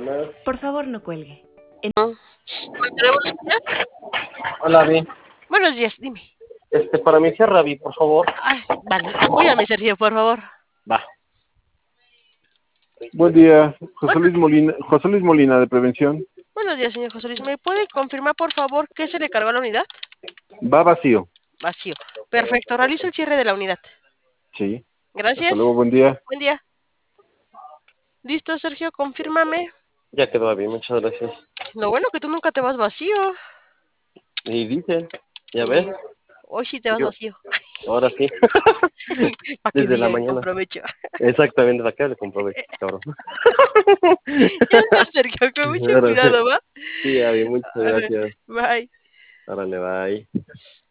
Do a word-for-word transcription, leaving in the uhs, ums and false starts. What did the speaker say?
Por favor, no cuelgue. Monterrey, buenos días. Hola, Vi. Buenos días, dime. Este, para mi cierra, Vi, por favor. Ay, vale, apóyame, Sergio, por favor. Va. Buen día, José Bueno. Luis Molina, José Luis Molina de Prevención. Buenos días, señor José Luis. ¿Me puede confirmar, por favor, qué se le cargó a la unidad? Va vacío. Vacío. Perfecto, realizo el cierre de la unidad. Sí. Gracias. Hasta luego, buen día. Buen día. Listo, Sergio, confírmame. Ya quedó bien, muchas gracias. Lo bueno que tú nunca te vas vacío. Y dice, ¿ya ves? Hoy sí te vas Yo- vacío. Ahora sí. Para que Desde la diga, mañana. comprovecho. Exactamente, para que le comprobé, cabrón. Ya está, Sergio, con mucho Ahora sí. cuidado, ¿va? Sí, ya vi, muchas Arre, gracias. bye. Órale, bye.